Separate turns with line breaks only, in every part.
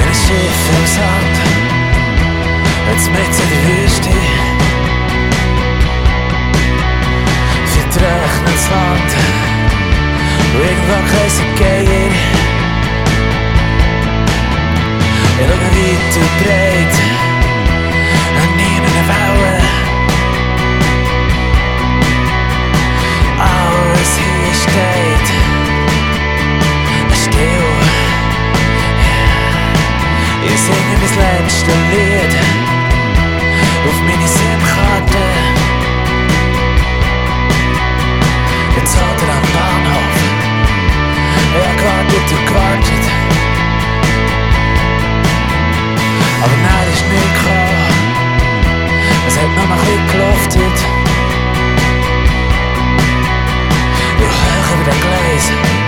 ein Schiff im Sand, jetzt mit in der Wüste. Vertrocknetes Land, wo irgendwo kein geht. Ich schaue weit und breit und niemand eine Welle. Alles hier steht still. Ich singe mein letztes Lied auf meine SIM-Karte. Jetzt hat am Bahnhof gewartet und gewartet. Aber nein, ist nicht gekommen. Es hat noch ein bisschen geluftet. Ich höre über den Gleis,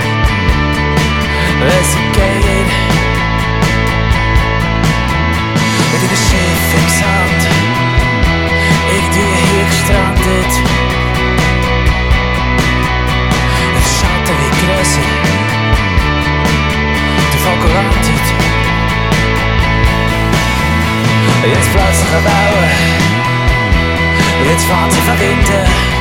es geht. Mit einem Schiff im Sand, irgendwie hier gestrandet. Es schaut wie grösser, der Vogel landet. Jetzt plötzlich eine Welle, jetzt fahren sie verwinden.